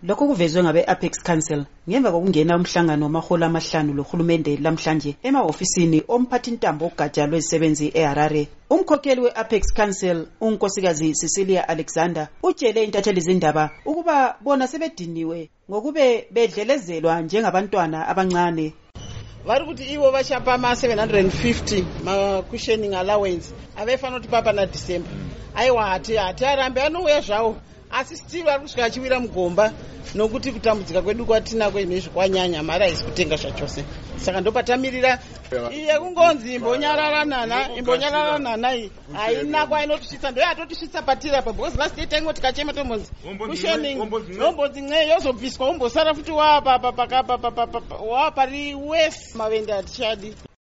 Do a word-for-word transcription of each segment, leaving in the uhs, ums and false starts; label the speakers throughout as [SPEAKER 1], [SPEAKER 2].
[SPEAKER 1] Lokho kuvezwe ngabe Apex Council ngemva kokungena umhlangano wamaholo amahlanu lohulumende lamhlanje emahofisini omphathintambo ogatsha lwezisebenzi eHarare. Umkhokheli we-Apex Council unkosikazi Cecilia Alexander utshele intatheli zindaba ukuba bona sebediniwe ngokube bedlelezelwa njengabantwana abancane.
[SPEAKER 2] Vari kuti ivo vachapa ma seven hundred fifty ma cushioning allowance avefana kuti papa na December. Aiwa hati hati arambe anouya zvawo asi still vari kusvika achiwira mugomba nokuti kutambudzika kwedu kwatinako izvi kwanyanya mari haisi kutenga zvachose. Saka ndopatamirira iye kungonzi imbonyararanana imbonyararanana iyi haina kwainotisvitsa ndo yatotisvitsa patira pa because last day taingo tikachema tombonzi cushioning nombodzi nxe yozobviswa umbosara futi wapa pakapa wapari west mavende atichadi.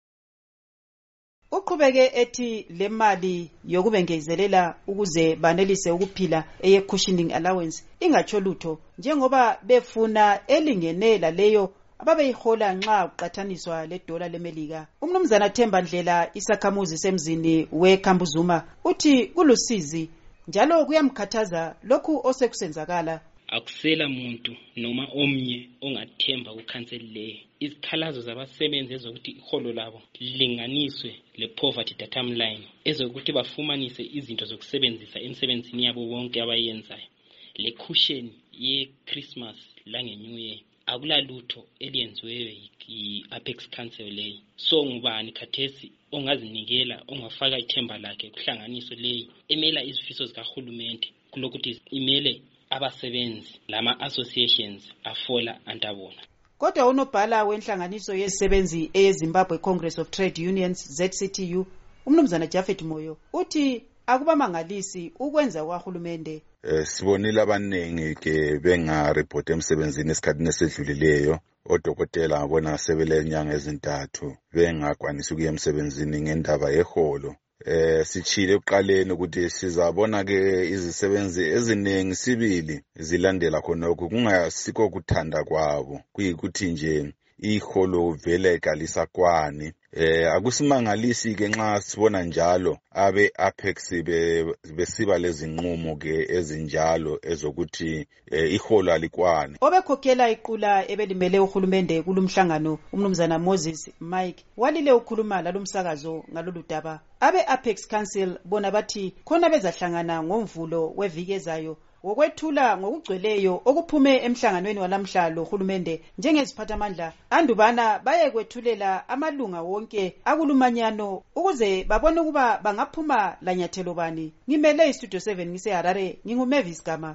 [SPEAKER 1] Uqhubeke ethi le mali yokubengezelela ukuze banelise ukuphila eye cushioning allowance ingatsho lutho njengoba befuna elingenela leyo ababeyihola nxa uqathaniswa le dola lemelika. Umnumzana Themba Ndlela isakhamuzi semzini weKhambuzuma uthi kulusizi njalo kuyamkhathaza lokhu osekusenzakala.
[SPEAKER 3] Akusela muntu noma omnye ongathemba ukhanseli leyo. Izikhalazo zabasebenzi ezokuthi iholo labo lilinganiswe le poverty datum line ezokuthi bafumanise izinto zokusebenzisa emsebenzini yabo wonke abayenzayo. Le cushion ye Christmas lange New Year akulalutho eliyenziweyo yi-Apex Council leyo. So ngubani khathesi ongazinikela ongafaka ithemba lakhe kuhlanganiso leyo emela izifiso zikahulumende kulokuthi imele abasebenzi lama associations afola antabona.
[SPEAKER 1] Kodwa unobhala wenhlanganiso yezisebenzi eyeZimbabwe Congress of Trade Unions Z C T U umnumzana Japhet Moyo uthi akubamangalisi ukwenza kwahulumende.
[SPEAKER 4] Eh, sibonile abanengi ke benga report emsebenzini esikhathini esedlulileyo. Odokotela ngabona sebele nyanga ezintathu bengakwanisi ukuya emsebenzini ngendaba yeholo. Eh sichile uqaleni ukuthi sizabona ke izisebenzi eziningi sibili zilandela khonokho kungasikho kuthanda kwabo kuyikuthi nje iholo vele ekalisa kwani. Eh akusimangalisi ke nxa sibona njalo abe Apex besiba lezi nqumo ke ezinjalo ezokuthi eh, iholo alikwani.
[SPEAKER 1] Obekhokhela iqula ebelimele uhulumende kulumhlangano umnumzana Moses Mike walile ukhuluma lalumsakazo ngalolu daba. Abe Apex Council bona bathi khona bezahlangana ngomvulo weviki ezayo wokwethula ngokugcweleyo okuphume emhlanganweni walamhlalo uhulumende njengeziphathamandla andubana baye kwethulela amalunga wonke akulumanyano ukuze babone ukuba bangaphuma lanyathelo bani. Ngimele iStudio seven ngise Harare, nginguMavis Gama.